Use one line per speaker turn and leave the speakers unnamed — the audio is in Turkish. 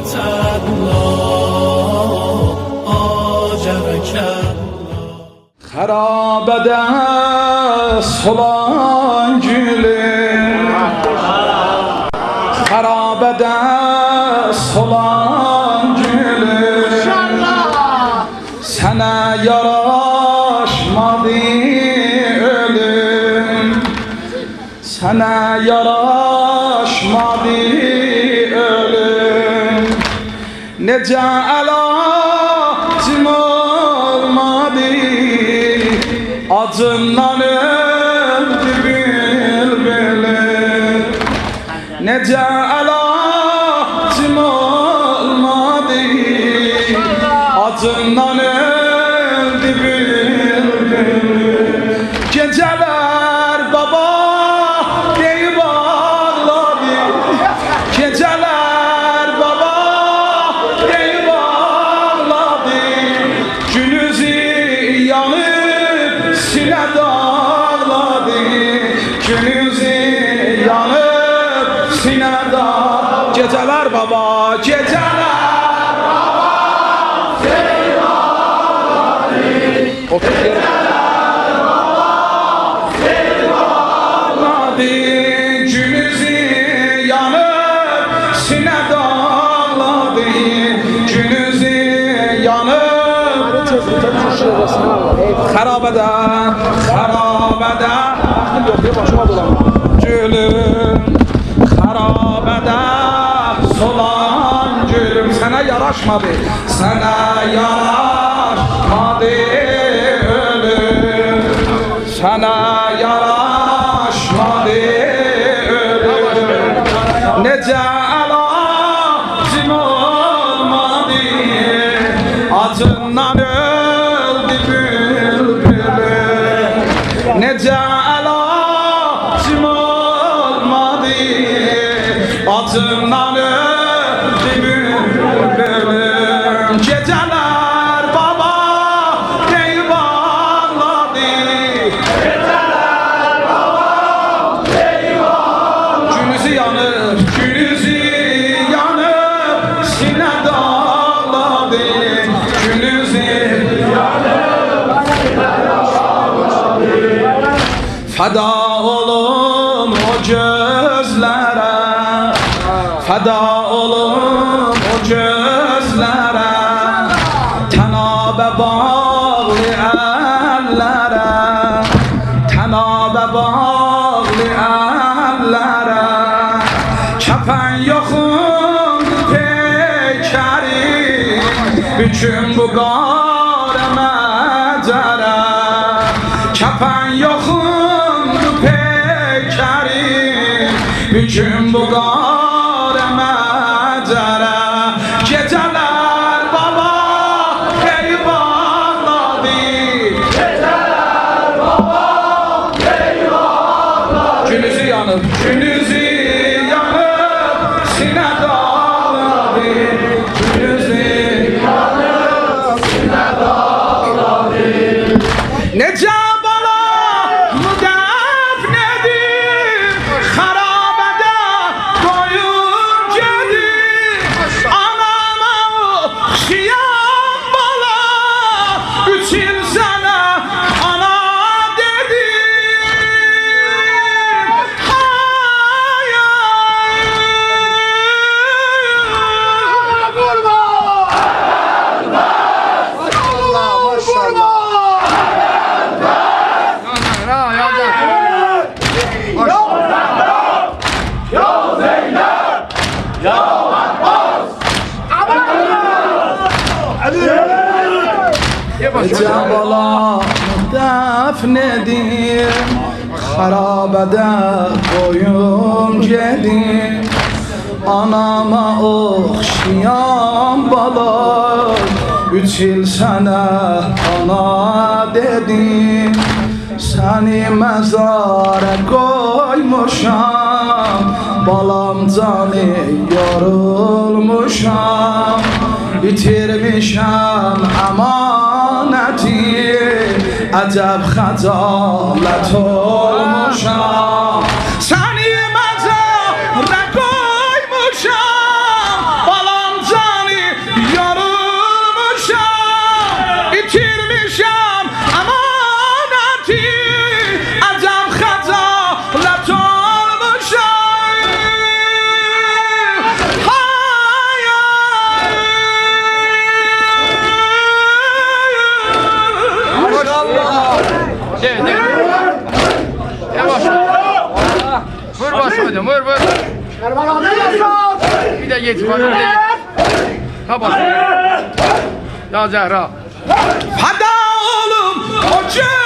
Xarabada solan gülüm, xarabada solan gülüm, sana yaraşmadı ölüm, sana yaraşmadı ölüm. Nece alacım olmadı, acından öldü bülbülüm. Nece alacım olmadı, acından öldü bülbülüm. Geceler baba deyip ağladı, geceler baba deyip ağladı. Günüzü yanıp sine dağladı, günüzü yanıp sine dağladı. Geceler baba, geceler baba deyip ağladı, geceler baba deyip ağladı. Günüzü yanıp sine dağladı, günüzü yanıp xarabada, xarabada gülüm, xarabada solan gülüm. Sana yaraşmadı, sana yaraşmadı ölüm, sana yaraşmadı ölüm. Nece alacım olmadı, acından öldü bülbülüm. Nece alacım olmadı, acından öldü bülbülüm. Geceler baba deyip ağladı, geceler baba deyip ağladı. Günüzü yanıp, günüzü yanıp sine dağladı, günüzü yanıp sine dağladı. Feda olun o gözlere, feda olun o gözlere, tenabe bağlı ellere, tenabe bağlı ellere. Kefen yokundu peykerim, bütün bu gare mecere. Kefen yokundu peykerim, bütün bu gare mecere. Geceler baba deyip ağladı, geceler baba deyip ağladı. Günüzü yanıp, günüzü yanıp sine dağladı, günüzü yanıp sine dağladı. Nece bala müdefnedir, xarabada koyun gedir. Anama oxşayan bala, 3 il sana ana dedim. Ay ay vurma,
Allah maşallah.
Cebala defnedim, xarabada koyun gedim. Anama oxşayan bala, 3 il sana ana dedim. Seni mezara koymuşam, balam canı yorulmuşam. Bitirmişəm əmanəti, əcəb xəcalət olmuşam. Səni məzara qoymuşam, balam canı
Vur başlayalım, vur vur. Bir de git bak. Ha bak. Ya Zehra.
Feda oğlum o